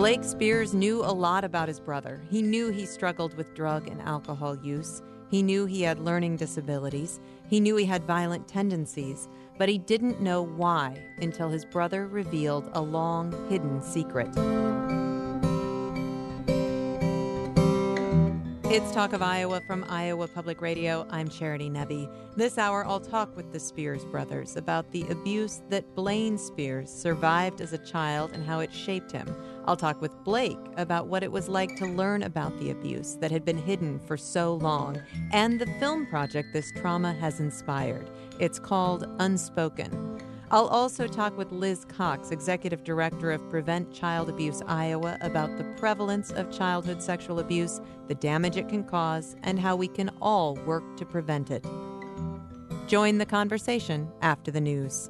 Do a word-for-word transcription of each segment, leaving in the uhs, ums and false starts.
Blake Spears knew a lot about his brother. He knew he struggled with drug and alcohol use. He knew he had learning disabilities. He knew he had violent tendencies. But he didn't know why until his brother revealed a long, hidden secret. It's Talk of Iowa from Iowa Public Radio. I'm Charity Nebbe. This hour, I'll talk with the Spears brothers about the abuse that Blaine Spears survived as a child and how it shaped him. I'll talk with Blake about what it was like to learn about the abuse that had been hidden for so long and the film project this trauma has inspired. It's called Unspoken. I'll also talk with Liz Cox, Executive Director of Prevent Child Abuse Iowa, about the prevalence of childhood sexual abuse, the damage it can cause, and how we can all work to prevent it. Join the conversation after the news.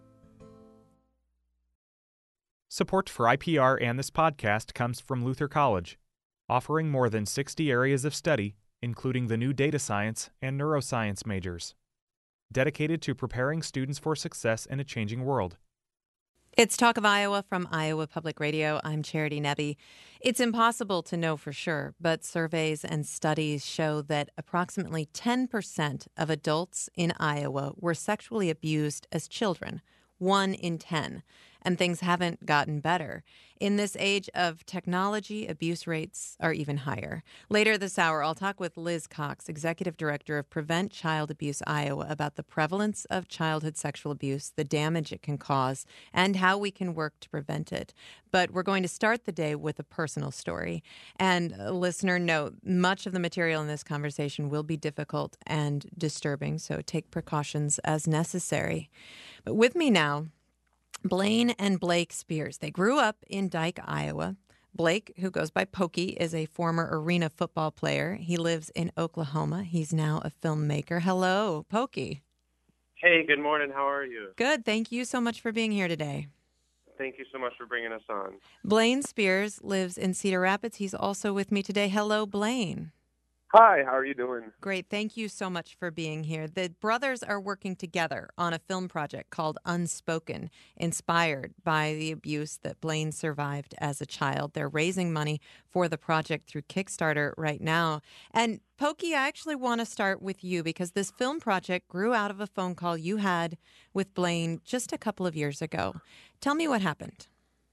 Support for I P R and this podcast comes from Luther College, offering more than sixty areas of study, including the new data science and neuroscience majors, dedicated to preparing students for success in a changing world. It's Talk of Iowa from Iowa Public Radio. I'm Charity Nebbe. It's impossible to know for sure, but surveys and studies show that approximately ten percent of adults in Iowa were sexually abused as children, one in ten. And things haven't gotten better. In this age of technology, abuse rates are even higher. Later this hour, I'll talk with Liz Cox, Executive Director of Prevent Child Abuse Iowa, about the prevalence of childhood sexual abuse, the damage it can cause, and how we can work to prevent it. But we're going to start the day with a personal story. And uh, listener note, much of the material in this conversation will be difficult and disturbing, so take precautions as necessary. But with me now, Blaine and Blake Spears. They grew up in Dike, Iowa. Blake, who goes by Pokey, is a former arena football player. He lives in Oklahoma. He's now a filmmaker. Hello, Pokey. Hey, good morning. How are you? Good. Thank you so much for being here today. Thank you so much for bringing us on. Blaine Spears lives in Cedar Rapids. He's also with me today. Hello, Blaine. Hi, how are you doing? Great. Thank you so much for being here. The brothers are working together on a film project called Unspoken, inspired by the abuse that Blaine survived as a child. They're raising money for the project through Kickstarter right now. And Pokey, I actually want to start with you because this film project grew out of a phone call you had with Blaine just a couple of years ago. Tell me what happened.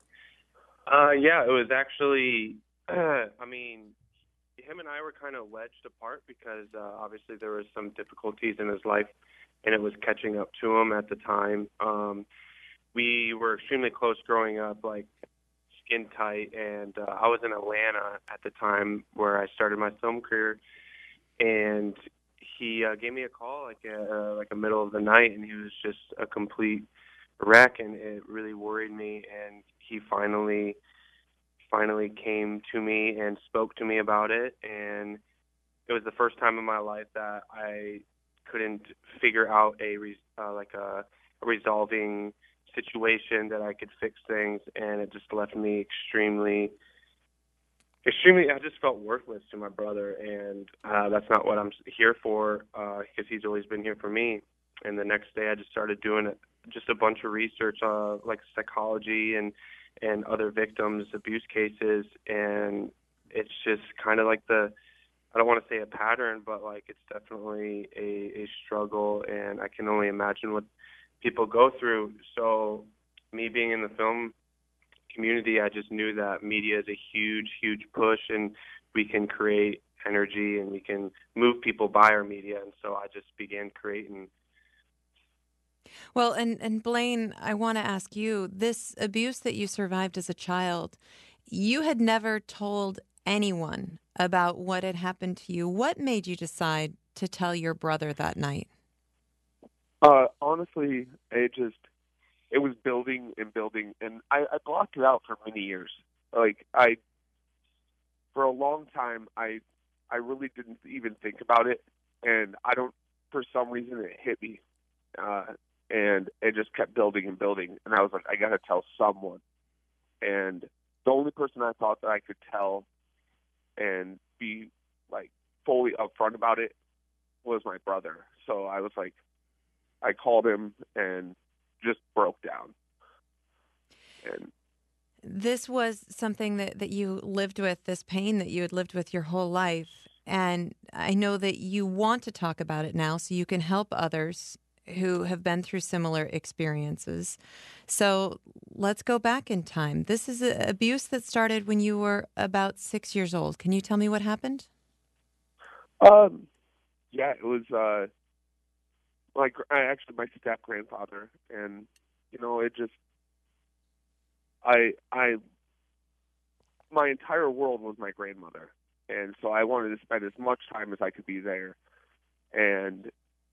Uh, yeah, it was actually, uh, I mean, him and I were kind of wedged apart because uh, obviously there was some difficulties in his life and it was catching up to him at the time. Um, we were extremely close growing up, like skin tight, and uh, I was in Atlanta at the time where I started my film career, and he uh, gave me a call like a, uh, like a middle of the night, and he was just a complete wreck, and it really worried me, and he finally finally came to me and spoke to me about it, and it was the first time in my life that I couldn't figure out a re- uh, like a, a resolving situation that I could fix things, and it just left me extremely, extremely. I just felt worthless to my brother, and uh, that's not what I'm here for, because uh, he's always been here for me. And the next day, I just started doing just a bunch of research, uh, like psychology and. and other victims' abuse cases, and it's just kind of like the, I don't want to say a pattern, but like it's definitely a, a struggle, and I can only imagine what people go through. So me being in the film community, I just knew that media is a huge, huge push, and we can create energy, and we can move people by our media, and so I just began creating. Well, and, and Blaine, I want to ask you, this abuse that you survived as a child, you had never told anyone about what had happened to you. What made you decide to tell your brother that night? Uh, honestly, it just, it was building and building, and I, I blocked it out for many years. Like, I, for a long time, I, I really didn't even think about it, and I don't, for some reason, it hit me. Uh, And it just kept building and building. And I was like, I got to tell someone. And the only person I thought that I could tell and be, like, fully upfront about it was my brother. So I was like, I called him and just broke down. And this was something that, that you lived with, this pain that you had lived with your whole life. And I know that you want to talk about it now so you can help others who have been through similar experiences. So let's go back in time. This is a, abuse that started when you were about six years old. Can you tell me what happened? Um, yeah, it was uh, like I actually my step grandfather, and you know, it just I I my entire world was my grandmother, and so I wanted to spend as much time as I could be there. And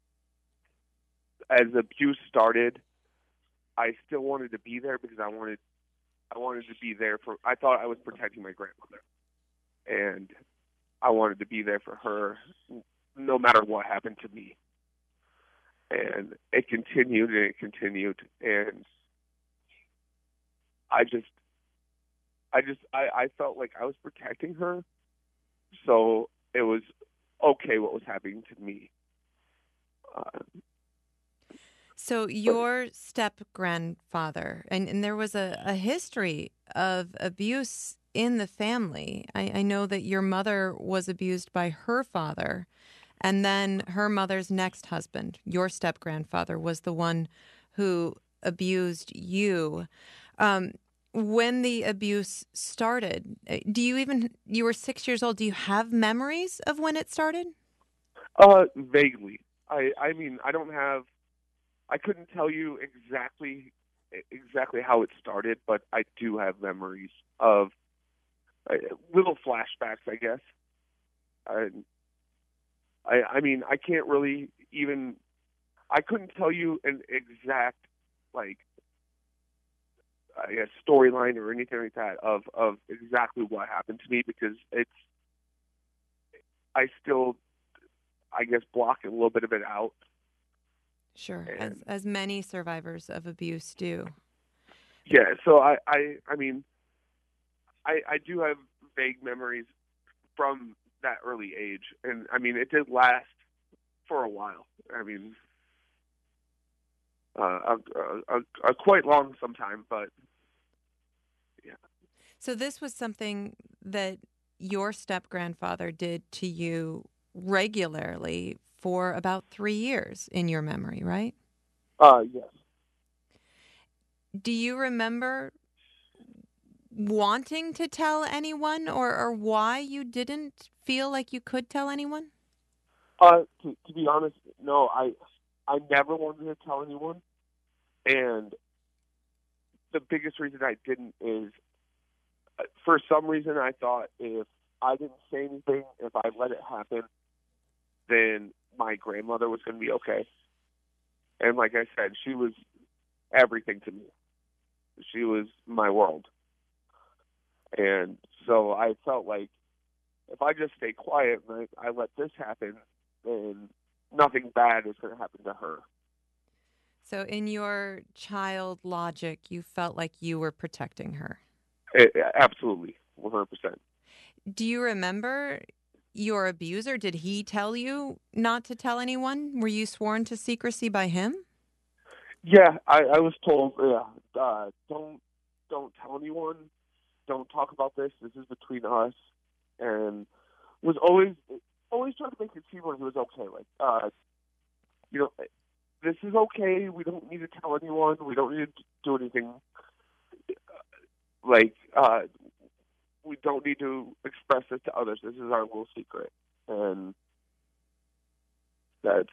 as abuse started, I still wanted to be there because I wanted I wanted to be there for I thought I was protecting my grandmother, and I wanted to be there for her no matter what happened to me. And it continued and it continued, and I just I just I, I felt like I was protecting her, so it was okay what was happening to me. Uh, So your step grandfather, and, and there was a, a history of abuse in the family. I, I know that your mother was abused by her father, and then her mother's next husband, your step grandfather, was the one who abused you. Um, when the abuse started, uh, do you even, you were six years old, do you have memories of when it started? uh, vaguely. I I mean I don't have I couldn't tell you exactly exactly how it started, but I do have memories of uh, little flashbacks, I guess. I, I I mean I can't really even I couldn't tell you an exact like I guess storyline or anything like that of of exactly what happened to me because it's I still I guess block a little bit of it out. Sure, as And as many survivors of abuse do. yeah, so I I I mean I I do have vague memories from that early age, and I mean it did last for a while. I mean uh, a, a, a, a quite long sometime, but yeah. So this was something that your step grandfather did to you regularly for about three years in your memory, right? Uh yes. Do you remember wanting to tell anyone, or, or why you didn't feel like you could tell anyone? Uh to, to be honest, no, I I never wanted to tell anyone, and the biggest reason I didn't is uh, for some reason I thought if I didn't say anything, if I let it happen, then my grandmother was going to be okay. And like I said, she was everything to me. She was my world. And so I felt like if I just stay quiet and I, I let this happen, then nothing bad is going to happen to her. So in your child logic, you felt like you were protecting her. It, absolutely, one hundred percent. Do you remember your abuser? Did he tell you not to tell anyone? Were you sworn to secrecy by him? Yeah, I, I was told, yeah, uh, don't don't tell anyone, don't talk about this. This is between us, and was always always trying to make it seem like it was okay. Like, uh, you know, this is okay. We don't need to tell anyone. We don't need to do anything. Like, uh, we don't need to express this to others. This is our little secret, and that's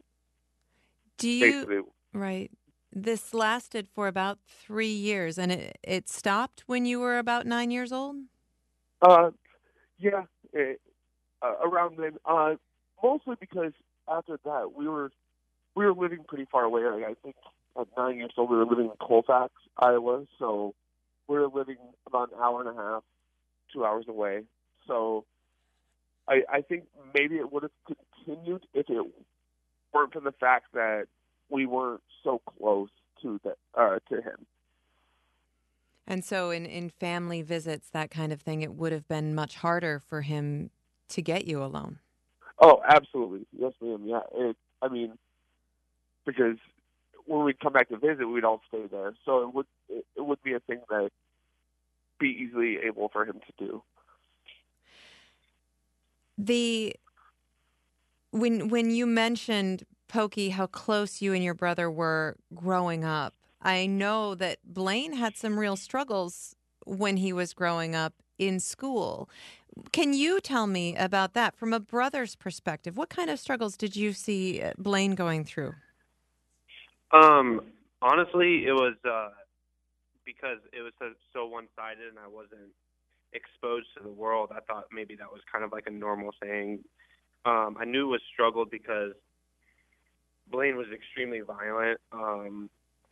Do you, basically. right. This lasted for about three years, and it, it stopped when you were about nine years old? Uh, yeah, it, uh, around then. Uh, mostly because after that we were we were living pretty far away. Like, I think at nine years old we were living in Colfax, Iowa. So we were living about an hour and a half, two hours away. So I I think maybe it would have continued if it weren't for the fact that we weren't so close to the uh, to him. And so in, in family visits, that kind of thing, it would have been much harder for him to get you alone. Oh, absolutely. Yes, ma'am. Yeah. It, I mean, because when we'd come back to visit, we'd all stay there. So it would it, it would be a thing that be easily able for him to do. The when when you mentioned, Pokey, how close you and your brother were growing up, I know that Blaine had some real struggles when he was growing up in school. Can you tell me about that from a brother's perspective? What kind of struggles did you see uh, Blaine going through? Um, honestly, it was uh, because it was so, so one-sided and I wasn't exposed to the world. I thought maybe that was kind of like a normal thing. Um, I knew it was struggled because Blaine was extremely violent. Um,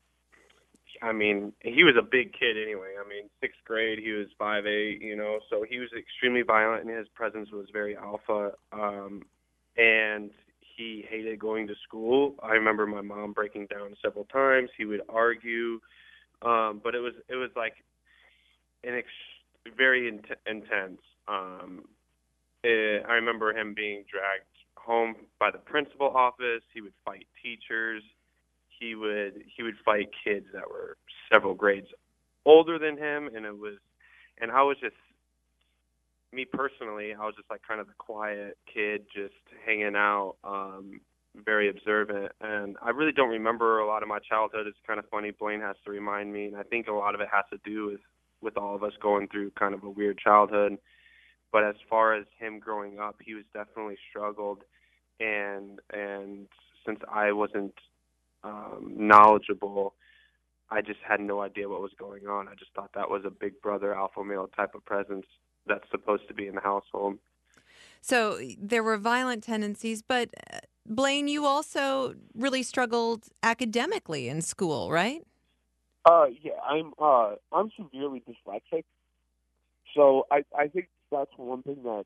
I mean, he was a big kid anyway. I mean, sixth grade, he was five eight, you know, so he was extremely violent, and his presence was very alpha. Um, and he hated going to school. I remember my mom breaking down several times. He would argue, um, but it was it was like an ex- very in- intense. Um, it, I remember him being dragged home by the principal office. He would fight teachers. He would he would fight kids that were several grades older than him, and it was, and I was just, me personally, I was just like kind of the quiet kid, just hanging out, um, very observant, and I really don't remember a lot of my childhood. It's kind of funny. Blaine has to remind me, and I think a lot of it has to do with with all of us going through kind of a weird childhood. But as far as him growing up, he was definitely struggled, and and since I wasn't Um, knowledgeable, I just had no idea what was going on. I just thought that was a big brother, alpha male type of presence that's supposed to be in the household. So there were violent tendencies, but uh, Blaine, you also really struggled academically in school, right? Uh, yeah, I'm uh, I'm severely dyslexic, so I I think that's one thing that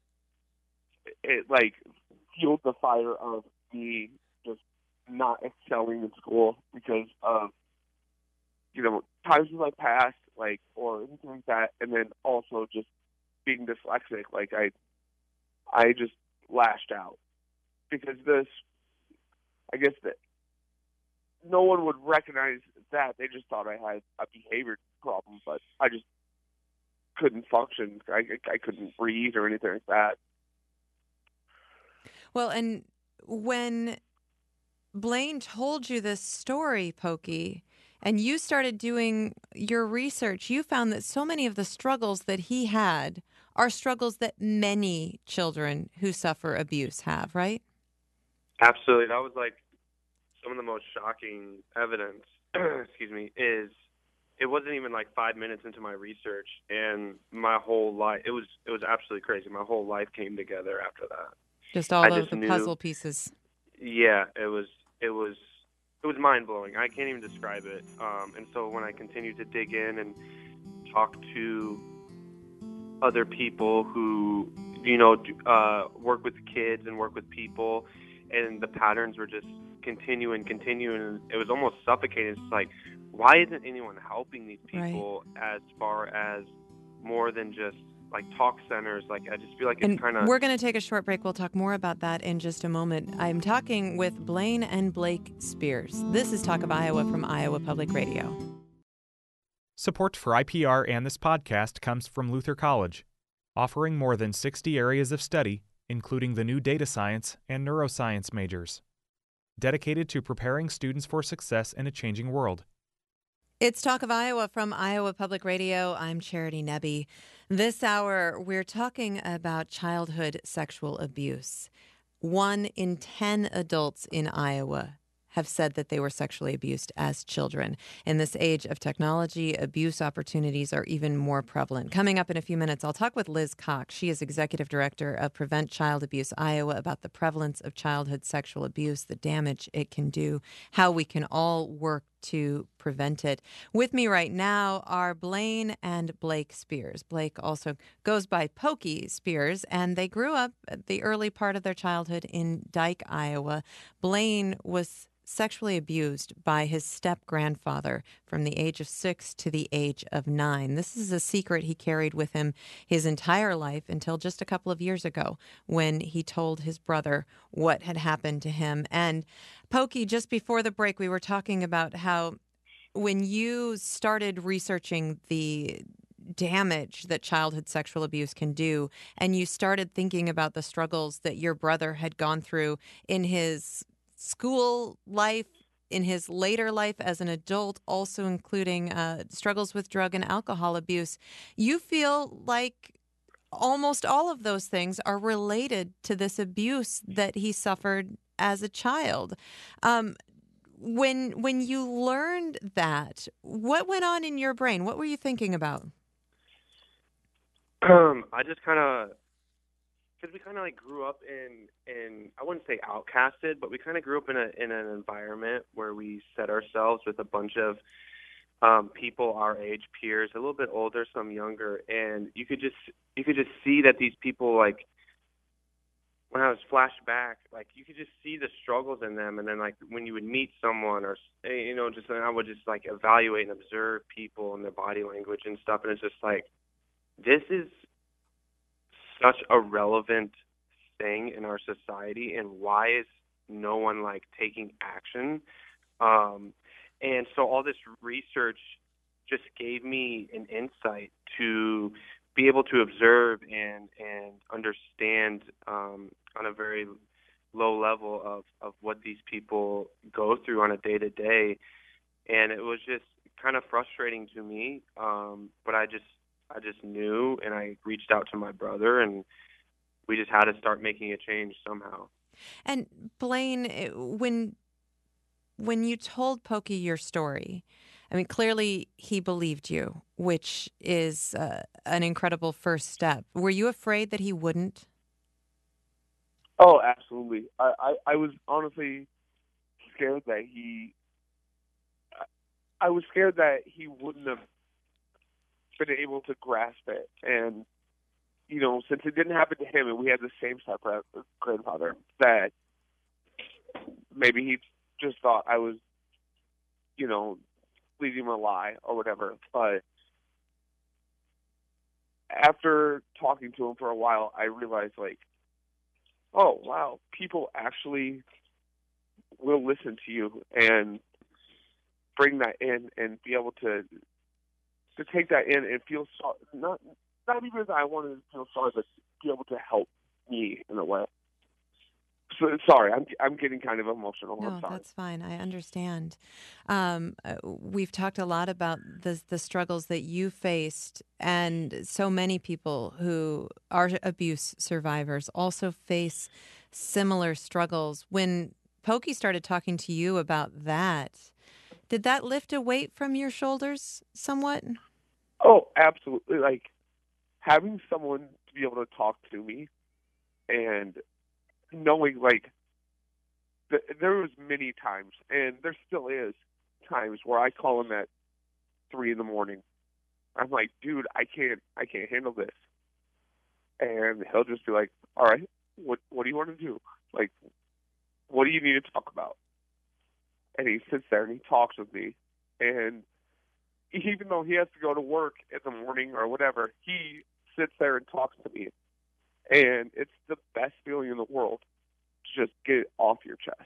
it like fueled the fire of me just not excelling in school because of, you know, times when I passed, like, or anything like that, and then also just being dyslexic, like, I I just lashed out. Because this, I guess that no one would recognize that. They just thought I had a behavior problem, but I just couldn't function. I, I couldn't breathe or anything like that. Well, and when Blaine told you this story, Pokey, and you started doing your research, you found that so many of the struggles that he had are struggles that many children who suffer abuse have, right? Absolutely. That was like some of the most shocking evidence, excuse me, is it wasn't even like five minutes into my research, and my whole life, it was it was absolutely crazy. My whole life came together after that. Just all I of just the knew, puzzle pieces. Yeah, it was it was it was mind blowing. I can't even describe it. Um, and so when I continued to dig in and talk to other people who, you know, uh, work with kids and work with people, and the patterns were just continue and continue, and it was almost suffocating. It's like, why isn't anyone helping these people right. as far as more than just like talk centers? Like, I just feel like it's kind of... We're going to take a short break. We'll talk more about that in just a moment. I'm talking with Blaine and Blake Spears. This is Talk of Iowa from Iowa Public Radio. Support for I P R and this podcast comes from Luther College, offering more than sixty areas of study, including the new data science and neuroscience majors, dedicated to preparing students for success in a changing world. It's Talk of Iowa from Iowa Public Radio. I'm Charity Nebbe. This hour, we're talking about childhood sexual abuse. One in ten adults in Iowa have said that they were sexually abused as children. In this age of technology, abuse opportunities are even more prevalent. Coming up in a few minutes, I'll talk with Liz Cox. She is Executive Director of Prevent Child Abuse Iowa about the prevalence of childhood sexual abuse, the damage it can do, how we can all work to prevent it. With me right now are Blaine and Blake Spears. Blake also goes by Pokey Spears, and they grew up at the early part of their childhood in Dike, Iowa. Blaine was sexually abused by his step-grandfather from the age of six to the age of nine. This is a secret he carried with him his entire life until just a couple of years ago when he told his brother what had happened to him. And Pokey, just before the break, we were talking about how when you started researching the damage that childhood sexual abuse can do, and you started thinking about the struggles that your brother had gone through in his school life, in his later life as an adult, also including uh, struggles with drug and alcohol abuse, you feel like almost all of those things are related to this abuse that he suffered as a child. Um, when when you learned that, what went on in your brain? What were you thinking about? Um, I just kind of, because we kind of like grew up in, in I wouldn't say outcasted, but we kind of grew up in a in an environment where we set ourselves with a bunch of um, people our age, peers, a little bit older, some younger, and you could just you could just see that these people, like, when I was flashed back, like, you could just see the struggles in them, and then, like, when you would meet someone, or you know, just I would just like evaluate and observe people and their body language and stuff, and it's just like, this is such a relevant thing in our society, and why is no one like taking action? Um, and so all this research just gave me an insight to be able to observe and and understand um, on a very low level of, of what these people go through on a day to day, and it was just kind of frustrating to me. Um, but I just I just knew, and I reached out to my brother, and we just had to start making a change somehow. And Blaine, when when you told Pokey your story, I mean, clearly he believed you, which is uh, an incredible first step. Were you afraid that he wouldn't? Oh, absolutely. I, I, I was honestly scared that he. I was scared that he wouldn't have been able to grasp it, and you know, since it didn't happen to him, and we had the same step grandfather, that maybe he just thought I was, you know, leading him a lie or whatever. But after talking to him for a while, I realized, like, oh wow, people actually will listen to you and bring that in and be able to to take that in and feel sorry. Not not even that I wanted to feel sorry, but be able to help me in a way. So, sorry, I'm I'm getting kind of emotional. No, I'm sorry. that's fine. I understand. Um, uh, we've talked a lot about the the struggles that you faced, and so many people who are abuse survivors also face similar struggles. When Pokey started talking to you about that, did that lift a weight from your shoulders somewhat? Oh, absolutely. Like, having someone to be able to talk to me and knowing, like, th- there was many times, and there still is times, where I call him at three in the morning. I'm like, dude, I can't, I can't handle this. And he'll just be like, all right, what, what do you want to do? Like, what do you need to talk about? And he sits there and he talks with me. And even though he has to go to work in the morning or whatever, he sits there and talks to me. And it's the best feeling in the world to just get it off your chest.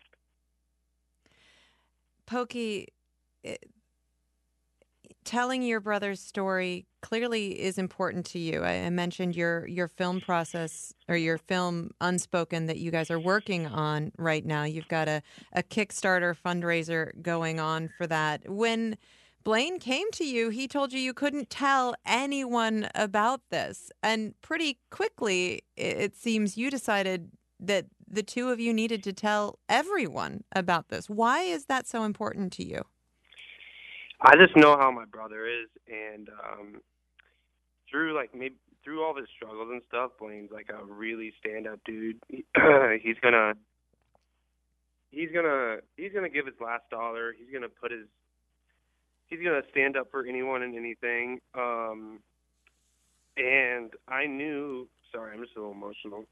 Pokey, it, telling your brother's story clearly is important to you. I, I mentioned your your film process, or your film Unspoken, that you guys are working on right now. You've got a, a Kickstarter fundraiser going on for that. When Blaine came to you, he told you you couldn't tell anyone about this. And pretty quickly, it, it seems you decided that the two of you needed to tell everyone about this. Why is that so important to you? I just know how my brother is, and um, through like maybe through all his struggles and stuff, Blaine's like a really stand-up dude. He, he's gonna, he's gonna, he's gonna give his last dollar. He's gonna put his, he's gonna stand up for anyone and anything. Um, and I knew. Sorry, I'm just a little emotional.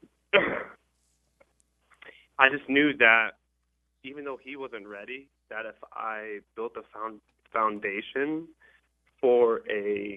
I just knew that even though he wasn't ready, that if I built a found, foundation for a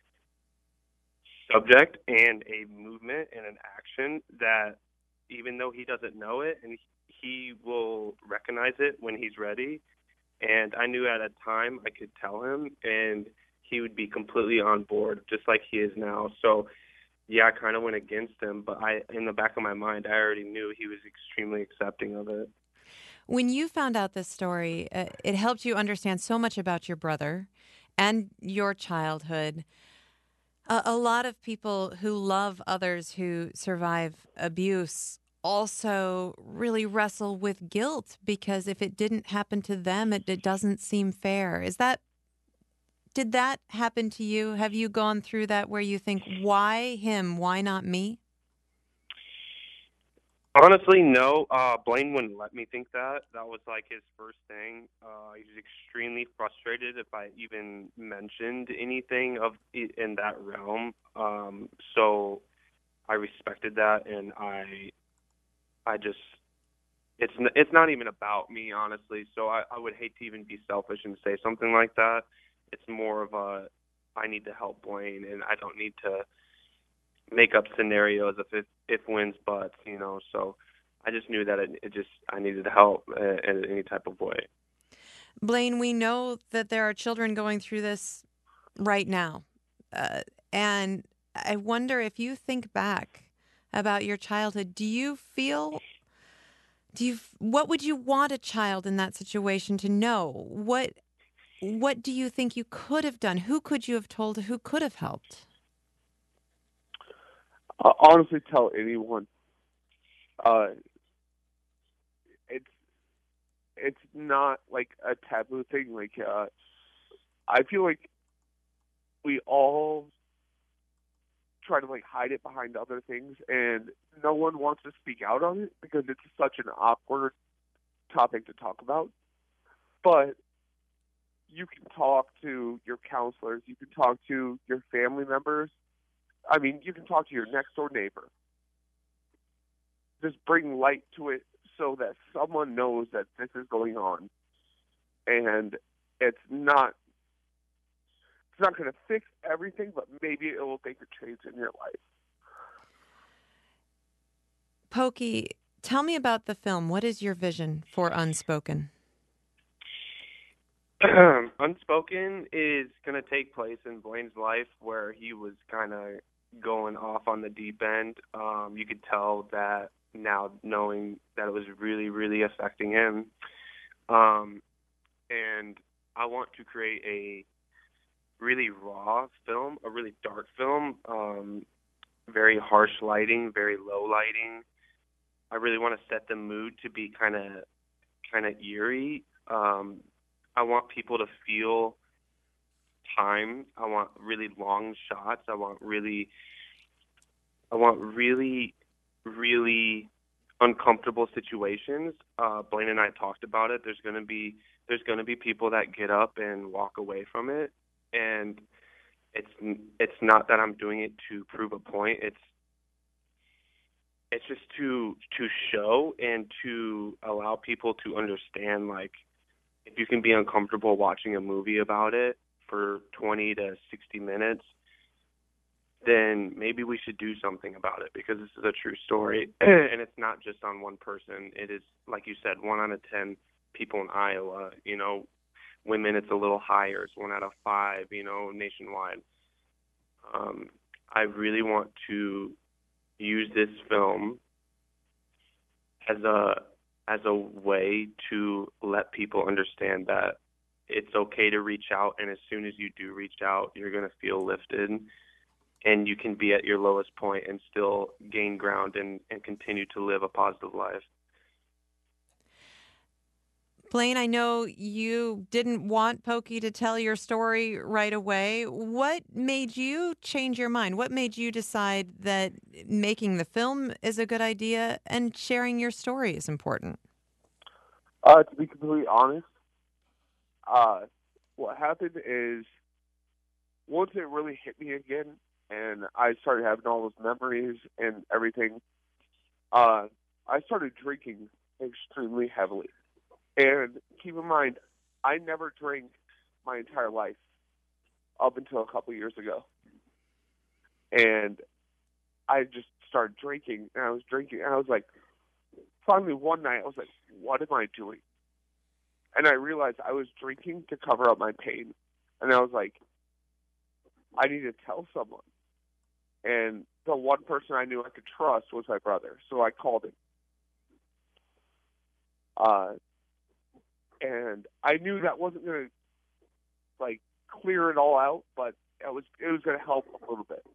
subject and a movement and an action, that even though he doesn't know it, and he will recognize it when he's ready. And I knew at a time I could tell him, and he would be completely on board, just like he is now. So, yeah, I kind of went against him, but I, in the back of my mind, I already knew he was extremely accepting of it. When you found out this story, uh, it helped you understand so much about your brother and your childhood. A, a lot of people who love others who survive abuse also really wrestle with guilt because if it didn't happen to them, it, it doesn't seem fair. Is that Did that happen to you? Have you gone through that where you think, why him? Why not me? Honestly, no. Uh, Blaine wouldn't let me think that. That was like his first thing. Uh, he was extremely frustrated if I even mentioned anything of in that realm. Um, so I respected that, and I, I just, it's it's not even about me, honestly. So I, I would hate to even be selfish and say something like that. It's more of a, I need to help Blaine, and I don't need to make up scenarios of if, if wins, buts, you know. So I just knew that it, it just, I needed help uh, in any type of way. Blaine, we know that there are children going through this right now. Uh, and I wonder if you think back about your childhood, do you feel, do you, what would you want a child in that situation to know? What, what do you think you could have done? Who could you have told? Who could have helped? Uh, honestly, tell anyone. Uh, it's it's not like a taboo thing. Like uh, I feel like we all try to like hide it behind other things, and no one wants to speak out on it because it's such an awkward topic to talk about. But you can talk to your counselors, you can talk to your family members. I mean, you can talk to your next door neighbor. Just bring light to it so that someone knows that this is going on, and it's not it's not going to fix everything, but maybe it will make a change in your life. Pokey, tell me about the film. What is your vision for Unspoken? Unspoken is going to take place in Blaine's life where he was kind of going off on the deep end. Um, you could tell that now, knowing that it was really, really affecting him. Um, and I want to create a really raw film, a really dark film, um, very harsh lighting, very low lighting. I really want to set the mood to be kind of kind of eerie. Um, I want people to feel time. I want really long shots. I want really, I want really, really uncomfortable situations. Uh, Blaine and I talked about it. There's gonna be there's gonna be people that get up and walk away from it, and it's it's not that I'm doing it to prove a point. It's it's just to to show and to allow people to understand, like, if you can be uncomfortable watching a movie about it for twenty to sixty minutes, then maybe we should do something about it, because this is a true story. And it's not just on one person. It is, like you said, one out of ten people in Iowa. You know, women, it's a little higher. It's one out of five, you know, nationwide. Um, I really want to use this film as a as a way to let people understand that it's okay to reach out, and as soon as you do reach out, you're going to feel lifted, and you can be at your lowest point and still gain ground and, and continue to live a positive life. Blaine, I know you didn't want Pokey to tell your story right away. What made you change your mind? What made you decide that making the film is a good idea and sharing your story is important? Uh, to be completely honest, uh, what happened is once it really hit me again and I started having all those memories and everything, uh, I started drinking extremely heavily. And keep in mind, I never drank my entire life up until a couple years ago. And I just started drinking, and I was drinking, and I was like, finally one night, I was like, what am I doing? And I realized I was drinking to cover up my pain. And I was like, I need to tell someone. And the one person I knew I could trust was my brother, so I called him. Uh, and I knew that wasn't going to, like, clear it all out, but it was it was going to help a little bit.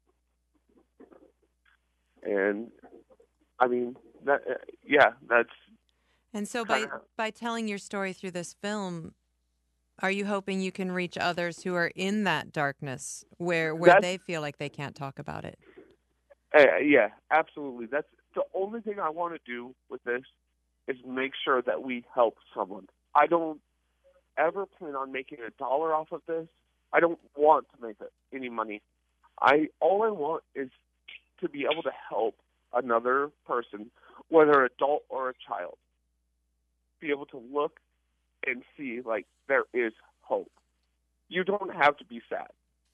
And, I mean, that uh, yeah, that's... And so by, by telling your story through this film, are you hoping you can reach others who are in that darkness where where they feel like they can't talk about it? Uh, yeah, absolutely. That's the only thing I want to do with this is make sure that we help someone. I don't ever plan on making a dollar off of this. I don't want to make any money. I all I want is to be able to help another person, whether adult or a child, be able to look and see, like, there is hope. You don't have to be sad.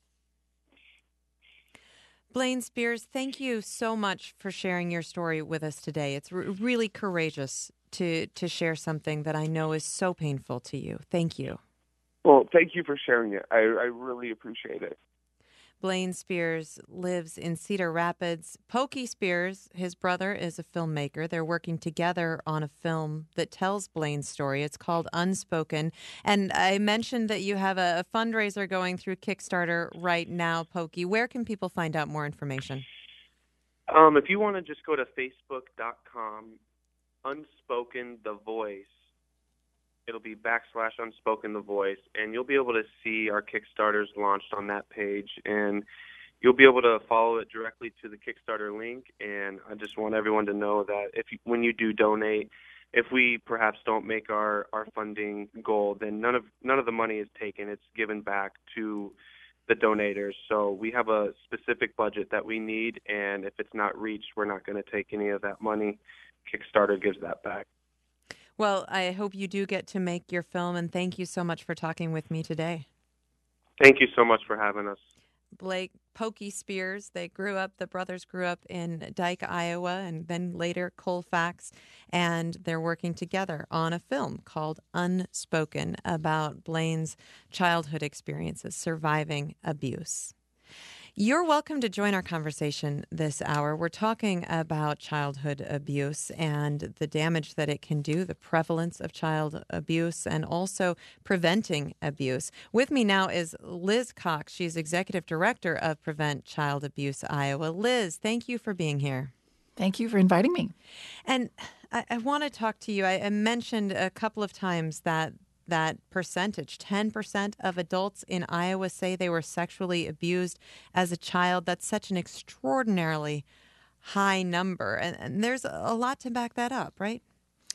Blaine Spears, thank you so much for sharing your story with us today. It's r- really courageous to, to share something that I know is so painful to you. Thank you. Well, thank you for sharing it. I, I really appreciate it. Blaine Spears lives in Cedar Rapids. Pokey Spears, his brother, is a filmmaker. They're working together on a film that tells Blaine's story. It's called Unspoken. And I mentioned that you have a, a fundraiser going through Kickstarter right now, Pokey. Where can people find out more information? Um, if you want to just go to facebook dot com, Unspoken the Voice. It'll be backslash Unspoken the Voice, and you'll be able to see our Kickstarters launched on that page, and you'll be able to follow it directly to the Kickstarter link. And I just want everyone to know that if you, when you do donate, if we perhaps don't make our, our funding goal, then none of none of the money is taken. It's given back to the donators. So we have a specific budget that we need, and if it's not reached, we're not going to take any of that money. Kickstarter gives that back. Well, I hope you do get to make your film, and thank you so much for talking with me today. Thank you so much for having us. Blake Pokey Spears, they grew up, the brothers grew up in Dike, Iowa, and then later Colfax, and they're working together on a film called Unspoken about Blaine's childhood experiences surviving abuse. You're welcome to join our conversation this hour. We're talking about childhood abuse and the damage that it can do, the prevalence of child abuse, and also preventing abuse. With me now is Liz Cox. She's Executive Director of Prevent Child Abuse Iowa. Liz, thank you for being here. Thank you for inviting me. And I, I want to talk to you. I, I mentioned a couple of times that that percentage, ten percent of adults in Iowa say they were sexually abused as a child. That's such an extraordinarily high number. And, and there's a lot to back that up, right?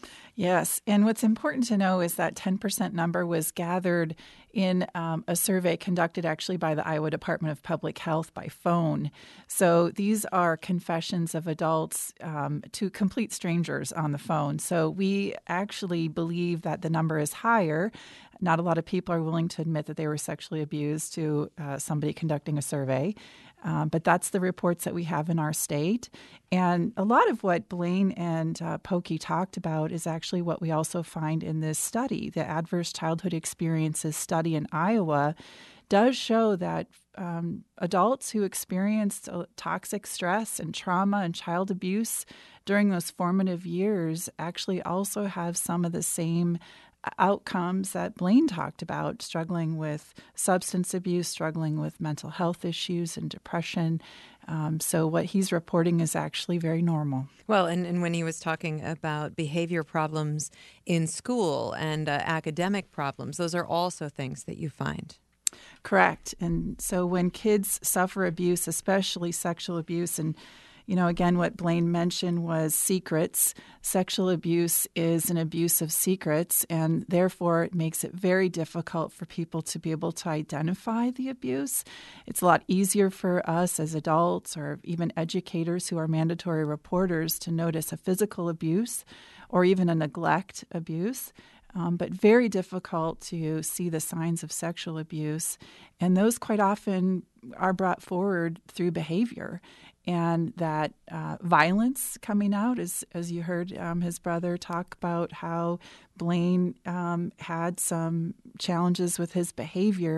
Yes. And what's important to know is that ten percent number was gathered in um, a survey conducted actually by the Iowa Department of Public Health by phone. So these are confessions of adults um, to complete strangers on the phone. So we actually believe that the number is higher. Not a lot of people are willing to admit that they were sexually abused to uh, somebody conducting a survey. Um, but that's the reports that we have in our state. And a lot of what Blaine and uh, Pokey talked about is actually what we also find in this study. The Adverse Childhood Experiences study in Iowa does show that um, adults who experienced uh, toxic stress and trauma and child abuse during those formative years actually also have some of the same outcomes that Blaine talked about, struggling with substance abuse, struggling with mental health issues and depression. Um, so what he's reporting is actually very normal. Well, and, and when he was talking about behavior problems in school and uh, academic problems, those are also things that you find. Correct. And so when kids suffer abuse, especially sexual abuse, and you know, again, what Blaine mentioned was secrets. Sexual abuse is an abuse of secrets, and therefore it makes it very difficult for people to be able to identify the abuse. It's a lot easier for us as adults or even educators who are mandatory reporters to notice a physical abuse or even a neglect abuse. Um, but very difficult to see the signs of sexual abuse. And those quite often are brought forward through behavior. And that uh, violence coming out, as, as you heard um, his brother talk about how Blaine um, had some challenges with his behavior,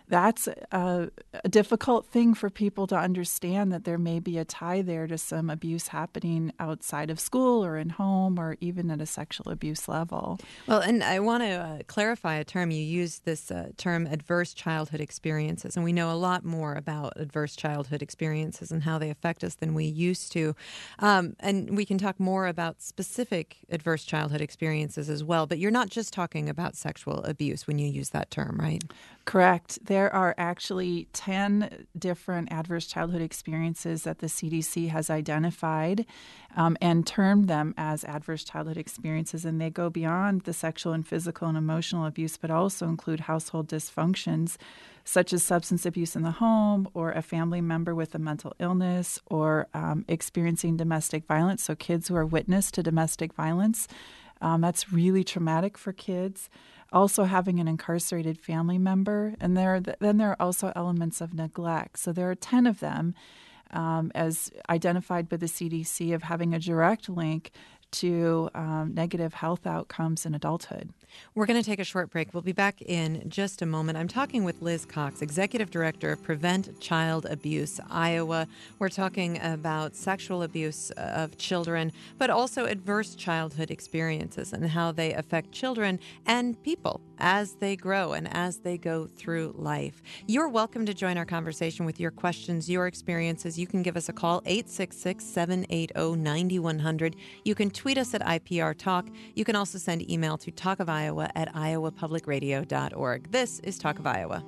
that's a, a difficult thing for people to understand, that there may be a tie there to some abuse happening outside of school or in home or even at a sexual abuse level. Well, and I want to uh, clarify a term. You used this uh, term adverse childhood experiences, and we know a lot more about adverse childhood experiences and how they affect us than we used to. Um, and we can talk more about specific adverse childhood experiences as well, but you're not just talking about sexual abuse when you use that term, right? Correct. There are actually ten different adverse childhood experiences that the C D C has identified um, and termed them as adverse childhood experiences, and they go beyond the sexual and physical and emotional abuse, but also include household dysfunctions such as substance abuse in the home, or a family member with a mental illness, or um, experiencing domestic violence, so kids who are witness to domestic violence. Um, that's really traumatic for kids. Also having an incarcerated family member, and there then there are also elements of neglect. So there are ten of them, um, as identified by the C D C, of having a direct link to um, negative health outcomes in adulthood. We're going to take a short break. We'll be back in just a moment. I'm talking with Liz Cox, Executive Director of Prevent Child Abuse Iowa. We're talking about sexual abuse of children, but also adverse childhood experiences and how they affect children and people as they grow and as they go through life. You're welcome to join our conversation with your questions, your experiences. You can give us a call, eight six six, seven eight zero, nine one zero zero. You can tweet us at I P R Talk. You can also send email to Talk of Iowa at iowa public radio dot org. This is Talk of Iowa.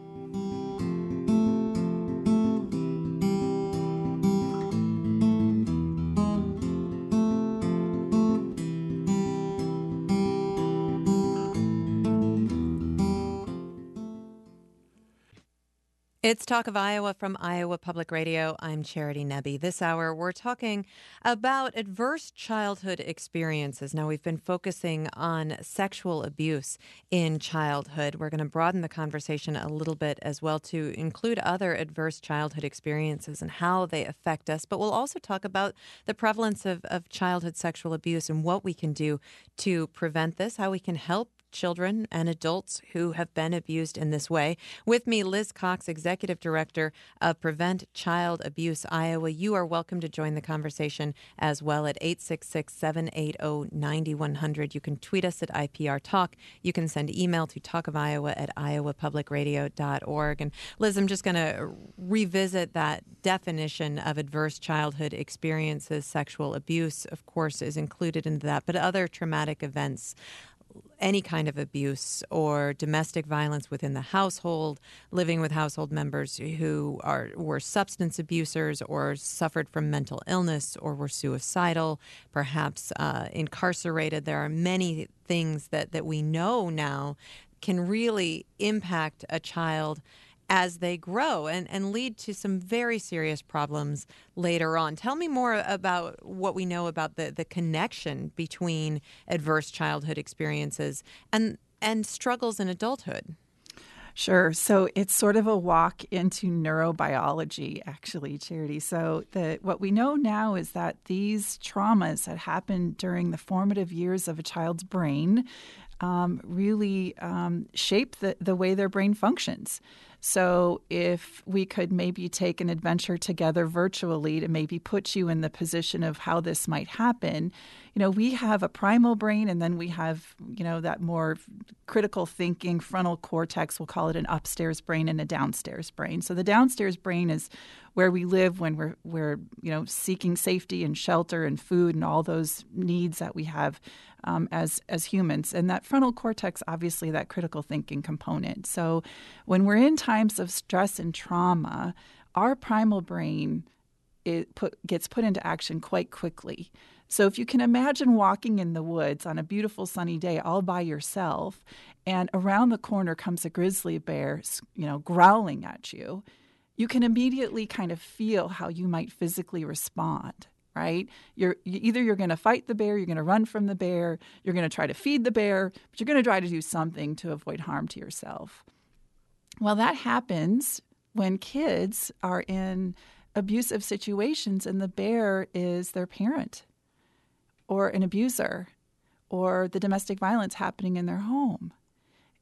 It's Talk of Iowa from Iowa Public Radio. I'm Charity Nebbe. This hour, we're talking about adverse childhood experiences. Now, we've been focusing on sexual abuse in childhood. We're going to broaden the conversation a little bit as well to include other adverse childhood experiences and how they affect us. But we'll also talk about the prevalence of, of childhood sexual abuse and what we can do to prevent this, how we can help children and adults who have been abused in this way. With me, Liz Cox, Executive Director of Prevent Child Abuse Iowa. You are welcome to join the conversation as well at eight six six, seven eight zero, nine one zero zero. You can tweet us at I P R Talk. You can send email to talkofiowa at iowa public radio dot org. And Liz, I'm just going to revisit that definition of adverse childhood experiences. Sexual abuse, of course, is included in that, but other traumatic events, any kind of abuse or domestic violence within the household, living with household members who are were substance abusers or suffered from mental illness or were suicidal, perhaps uh, incarcerated. There are many things that, that we know now can really impact a child as they grow and, and lead to some very serious problems later on. Tell me more about what we know about the, the connection between adverse childhood experiences and, and struggles in adulthood. Sure. So it's sort of a walk into neurobiology, actually, Charity. So the, what we know now is that these traumas that happen during the formative years of a child's brain um, really um, shape the, the way their brain functions. So if we could maybe take an adventure together virtually to maybe put you in the position of how this might happen, you know, we have a primal brain and then we have, you know, that more critical thinking frontal cortex, we'll call it an upstairs brain and a downstairs brain. So the downstairs brain is where we live when we're, we're you know, seeking safety and shelter and food and all those needs that we have um, as as humans. And that frontal cortex, obviously, that critical thinking component. So when we're in times of stress and trauma, our primal brain it put, gets put into action quite quickly. So if you can imagine walking in the woods on a beautiful sunny day all by yourself, and around the corner comes a grizzly bear, you know, growling at you, you can immediately kind of feel how you might physically respond, right? You're either you're going to fight the bear, you're going to run from the bear, you're going to try to feed the bear, but you're going to try to do something to avoid harm to yourself. Well, that happens when kids are in abusive situations and the bear is their parent or an abuser or the domestic violence happening in their home.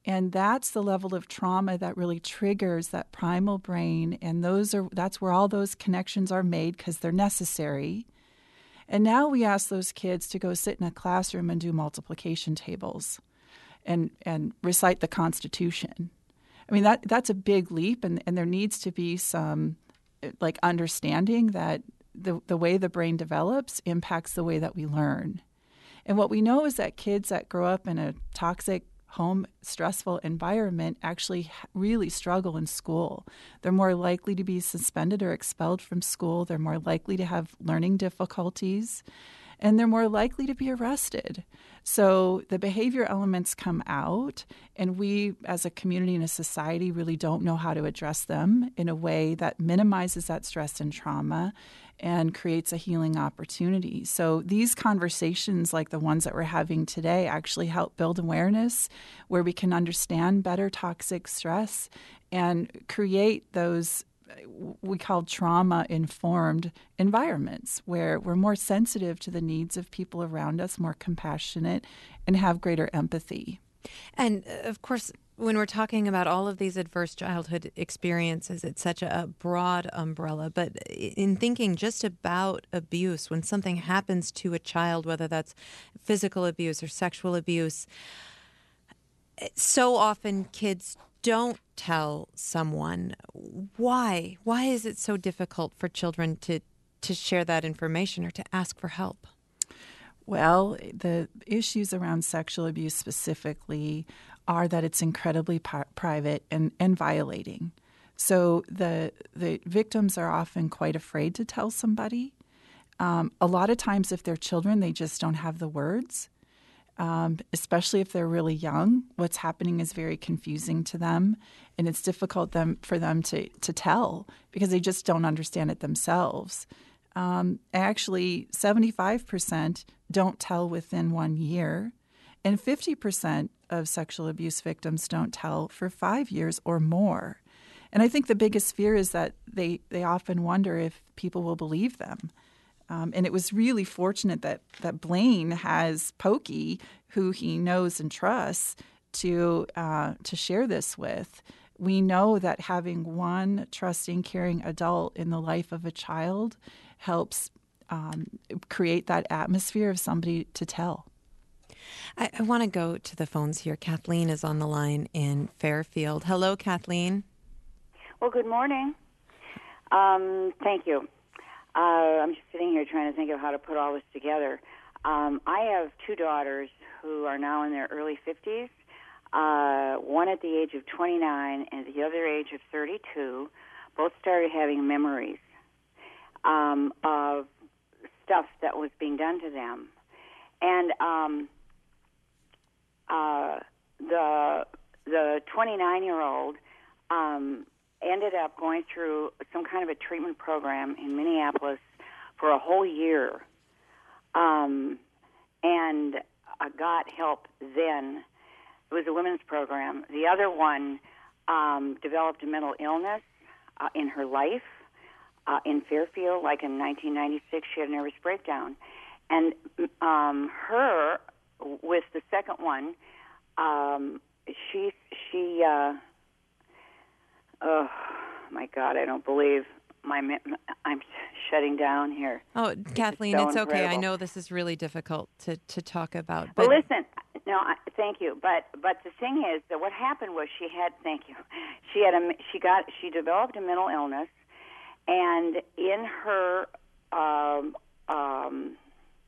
And that's the level of trauma that really triggers that primal brain. And those are that's where all those connections are made because they're necessary. And now we ask those kids to go sit in a classroom and do multiplication tables and, and recite the Constitution. I mean, that that's a big leap, and, and there needs to be some like understanding that the, the way the brain develops impacts the way that we learn. And what we know is that kids that grow up in a toxic home, stressful environment actually really struggle in school. They're more likely to be suspended or expelled from school. They're more likely to have learning difficulties, and they're more likely to be arrested. So the behavior elements come out, and we as a community and a society really don't know how to address them in a way that minimizes that stress and trauma and creates a healing opportunity. So these conversations like the ones that we're having today actually help build awareness where we can understand better toxic stress and create those we call trauma-informed environments where we're more sensitive to the needs of people around us, more compassionate, and have greater empathy. And, uh, of course, when we're talking about all of these adverse childhood experiences, it's such a broad umbrella. But in thinking just about abuse, when something happens to a child, whether that's physical abuse or sexual abuse, so often kids don't tell someone. Why? Why is it so difficult for children to, to share that information or to ask for help? Well, the issues around sexual abuse specifically are that it's incredibly pri- private and, and violating. So the the victims are often quite afraid to tell somebody. Um, a lot of times if they're children, they just don't have the words. Um, especially if they're really young, what's happening is very confusing to them, and it's difficult them for them to, to tell because they just don't understand it themselves. Um, actually, seventy-five percent don't tell within one year, and fifty percent of sexual abuse victims don't tell for five years or more. And I think the biggest fear is that they, they often wonder if people will believe them. Um, and it was really fortunate that, that Blaine has Pokey, who he knows and trusts, to uh, to share this with. We know that having one trusting, caring adult in the life of a child helps um, create that atmosphere of somebody to tell. I, I want to go to the phones here. Kathleen is on the line in Fairfield. Hello, Kathleen. Well, good morning. Um, thank you. Uh, I'm just sitting here trying to think of how to put all this together. Um, I have two daughters who are now in their early fifties, uh, one at the age of twenty-nine and the other age of thirty-two. Both started having memories um, of stuff that was being done to them. And um, uh, the the twenty-nine-year-old um, ended up going through some kind of a treatment program in Minneapolis for a whole year, um, and uh, got help then. It was a women's program. The other one um, developed a mental illness uh, in her life uh, in Fairfield, like in nineteen ninety-six. She had a nervous breakdown. And um, her, with the second one, um, she, she, uh, oh my God, I don't believe my, I'm shutting down here. Oh, Kathleen, so it's okay. incredible. I know this is really difficult to, to talk about. But Well, listen, no, I, thank you. But but the thing is that what happened was she had, thank you, she had a, she got, she developed a mental illness, and in her, um, um,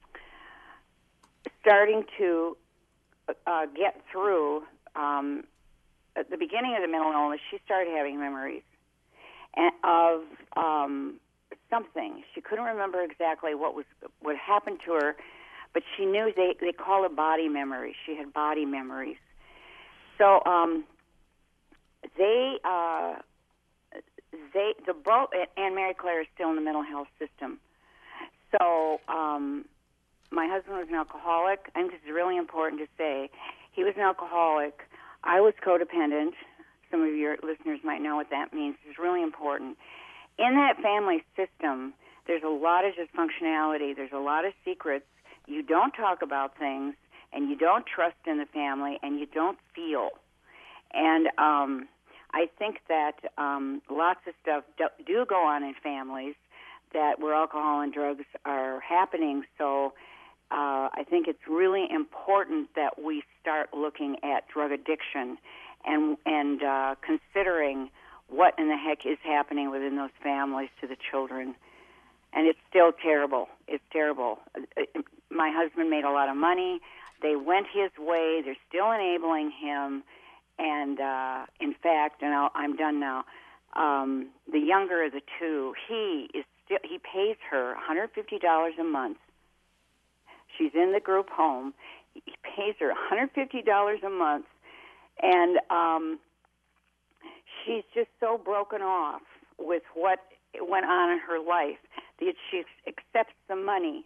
starting to uh, get through, um, at the beginning of the mental illness, she started having memories and of um, something. She couldn't remember exactly what was what happened to her, but she knew they, they call it body memories. She had body memories. So um, they, uh, they, the both, and Mary Claire is still in the mental health system. So um, my husband was an alcoholic. I think this is really important to say. He was an alcoholic. I was codependent. Some of your listeners might know what that means. It's really important. In that family system, there's a lot of dysfunctionality. There's a lot of secrets. You don't talk about things, and you don't trust in the family, and you don't feel. And um, I think that um, lots of stuff do, do go on in families that where alcohol and drugs are happening. So uh, I think it's really important that we start looking at drug addiction and and uh, considering what in the heck is happening within those families to the children. And it's still terrible. It's terrible. My husband made a lot of money. They went his way. They're still enabling him. And uh, in fact, and I'll, I'm done now, um, the younger of the two, he is still, he pays her one hundred fifty dollars a month. She's in the group home. He pays her one hundred fifty dollars a month. And um, she's just so broken off with what went on in her life that she accepts the money.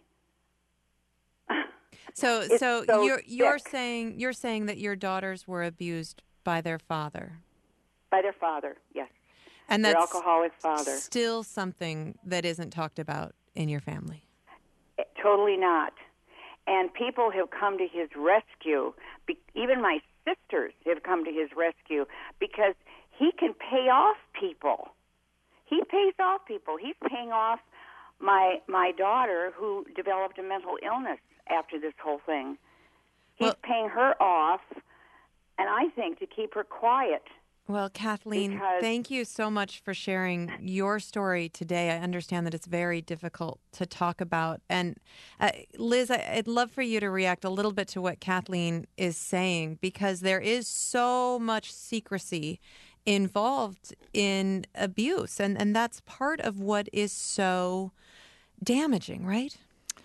So, so, so you're you're sick. saying you're saying that your daughters were abused by their father, by their father, yes, and their that's alcoholic father. Still something that isn't talked about in your family. Totally not. And people have come to his rescue. Be, even my sisters have come to his rescue because he can pay off people. He pays off people. He's paying off my my daughter who developed a mental illness after this whole thing. He's Well, paying her off, and I think to keep her quiet. Well, Kathleen, Because- thank you so much for sharing your story today. I understand that it's very difficult to talk about. And uh, Liz, I, I'd love for you to react a little bit to what Kathleen is saying, because there is so much secrecy involved in abuse. And, and that's part of what is so damaging, right?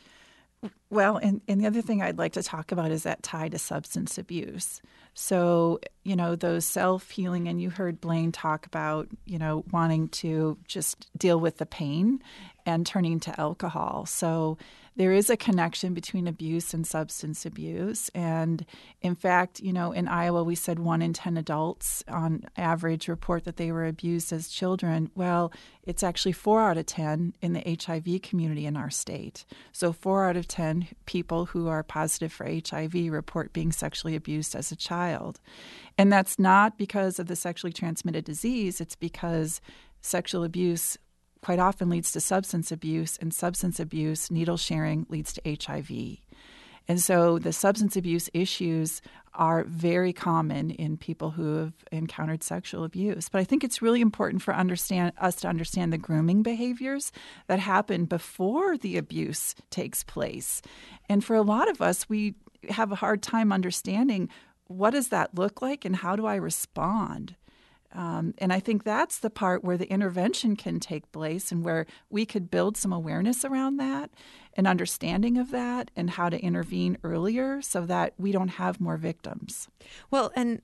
Well, and, and the other thing I'd like to talk about is that tie to substance abuse. So, you know, those self-healing, and you heard Blaine talk about, you know, wanting to just deal with the pain and turning to alcohol. So there is a connection between abuse and substance abuse. And in fact, you know, in Iowa, we said one in ten adults on average report that they were abused as children. Well, it's actually four out of ten in the H I V community in our state. So four out of ten people who are positive for H I V report being sexually abused as a child. And that's not because of the sexually transmitted disease. It's because sexual abuse quite often leads to substance abuse, and substance abuse, needle sharing, leads to H I V. And so the substance abuse issues are very common in people who have encountered sexual abuse. But I think it's really important for understand us to understand the grooming behaviors that happen before the abuse takes place. And for a lot of us, we have a hard time understanding what does that look like and how do I respond? Um, and I think that's the part where the intervention can take place and where we could build some awareness around that and understanding of that and how to intervene earlier so that we don't have more victims. Well, and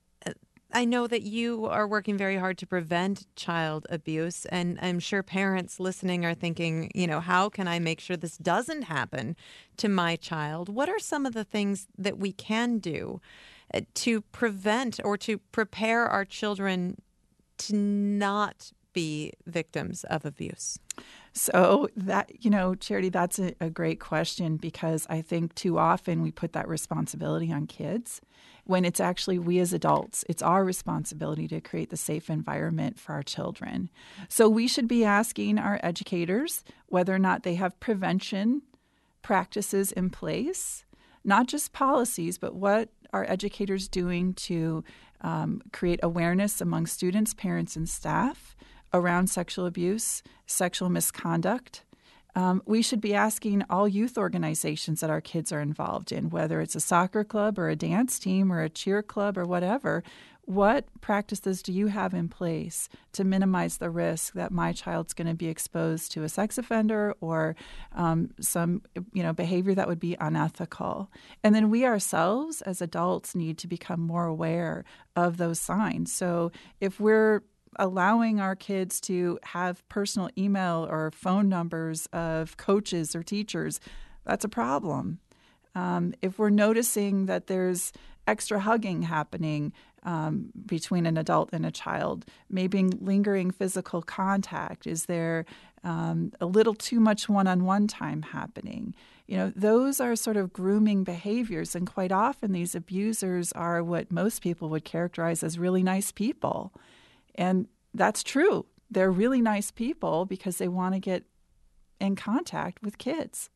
I know that you are working very hard to prevent child abuse, and I'm sure parents listening are thinking, you know, how can I make sure this doesn't happen to my child? What are some of the things that we can do to prevent or to prepare our children to not be victims of abuse? So that, you know, Charity, that's a, a great question, because I think too often we put that responsibility on kids when it's actually we as adults. It's our responsibility to create the safe environment for our children. So we should be asking our educators whether or not they have prevention practices in place, not just policies, but what are educators doing to um, create awareness among students, parents, and staff around sexual abuse, sexual misconduct. Um, we should be asking all youth organizations that our kids are involved in, whether it's a soccer club or a dance team or a cheer club or whatever, what practices do you have in place to minimize the risk that my child's going to be exposed to a sex offender or um, some, you know, behavior that would be unethical? And then we ourselves as adults need to become more aware of those signs. So if we're allowing our kids to have personal email or phone numbers of coaches or teachers, that's a problem. Um, if we're noticing that there's extra hugging happening, um, between an adult and a child? Maybe lingering physical contact? Is there um, a little too much one-on-one time happening? You know, those are sort of grooming behaviors, and quite often these abusers are what most people would characterize as really nice people. And that's true. They're really nice people because they want to get in contact with kids.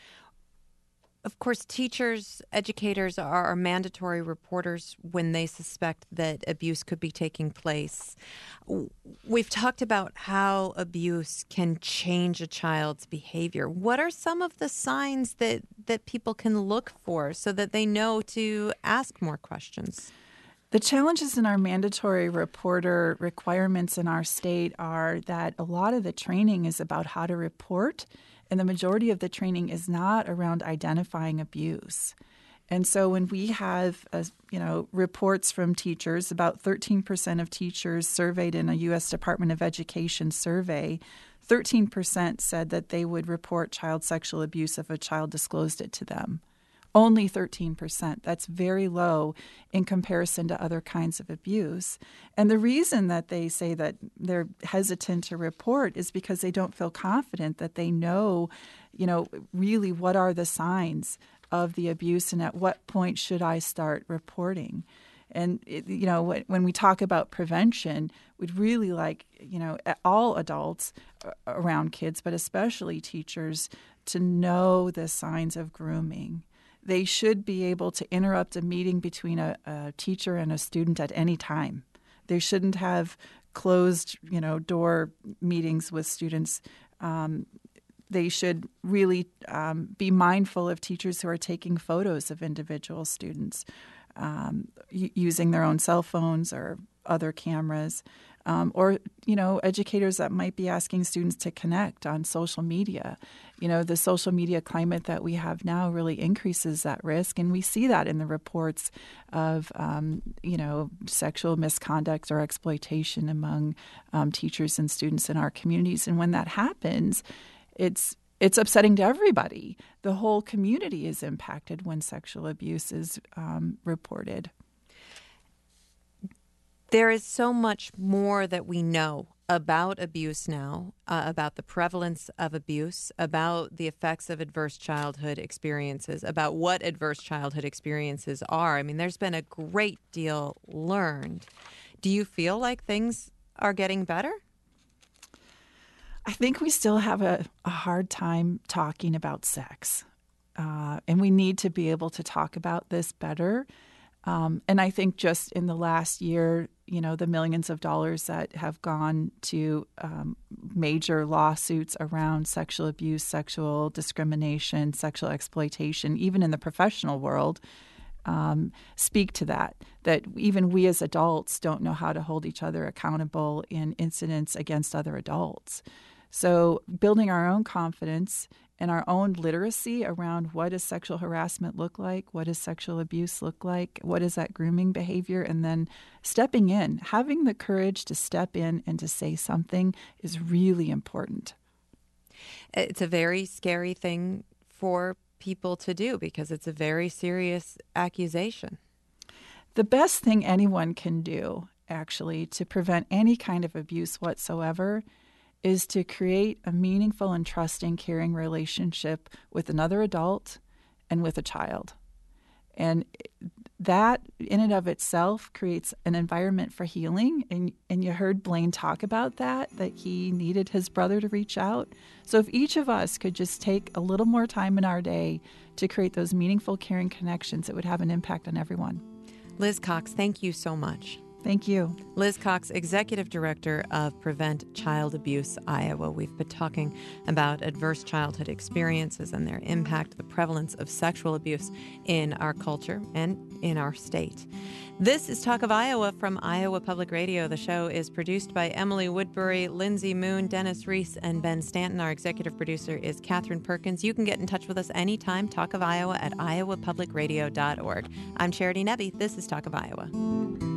Of course, teachers, educators are, are mandatory reporters when they suspect that abuse could be taking place. We've talked about how abuse can change a child's behavior. What are some of the signs that, that people can look for so that they know to ask more questions? The challenges in our mandatory reporter requirements in our state are that a lot of the training is about how to report, and the majority of the training is not around identifying abuse. And so when we have, uh, you know, reports from teachers, about thirteen percent of teachers surveyed in a U S Department of Education survey, thirteen percent said that they would report child sexual abuse if a child disclosed it to them. Only thirteen percent. That's very low in comparison to other kinds of abuse. And the reason that they say that they're hesitant to report is because they don't feel confident that they know, you know, really what are the signs of the abuse and at what point should I start reporting. And, it, you know, when we talk about prevention, we'd really like, you know, all adults around kids, but especially teachers, to know the signs of grooming. They should be able to interrupt a meeting between a, a teacher and a student at any time. They shouldn't have closed, you know, door meetings with students. Um, they should really um, be mindful of teachers who are taking photos of individual students um, y- using their own cell phones or other cameras. Um, or, you know, educators that might be asking students to connect on social media. You know, the social media climate that we have now really increases that risk. And we see that in the reports of, um, you know, sexual misconduct or exploitation among um, teachers and students in our communities. And when that happens, it's it's upsetting to everybody. The whole community is impacted when sexual abuse is um, reported. There is so much more that we know about abuse now, uh, about the prevalence of abuse, about the effects of adverse childhood experiences, about what adverse childhood experiences are. I mean, there's been a great deal learned. Do you feel like things are getting better? I think we still have a, a hard time talking about sex, uh, and we need to be able to talk about this better. Um, and I think just in the last year, you know, the millions of dollars that have gone to um, major lawsuits around sexual abuse, sexual discrimination, sexual exploitation, even in the professional world, um, speak to that, that even we as adults don't know how to hold each other accountable in incidents against other adults. So building our own confidence and our own literacy around what does sexual harassment look like, what does sexual abuse look like, what is that grooming behavior, and then stepping in, having the courage to step in and to say something is really important. It's a very scary thing for people to do because it's a very serious accusation. The best thing anyone can do, actually, to prevent any kind of abuse whatsoever is to create a meaningful and trusting, caring relationship with another adult and with a child. And that in and of itself creates an environment for healing. And, and you heard Blaine talk about that, that he needed his brother to reach out. So if each of us could just take a little more time in our day to create those meaningful, caring connections, it would have an impact on everyone. Liz Cox, thank you so much. Thank you. Liz Cox, Executive Director of Prevent Child Abuse Iowa. We've been talking about adverse childhood experiences and their impact, the prevalence of sexual abuse in our culture and in our state. This is Talk of Iowa from Iowa Public Radio. The show is produced by Emily Woodbury, Lindsay Moon, Dennis Reese, and Ben Stanton. Our executive producer is Catherine Perkins. You can get in touch with us anytime. Talk of Iowa at iowa public radio dot org. I'm Charity Nebbe. This is Talk of Iowa.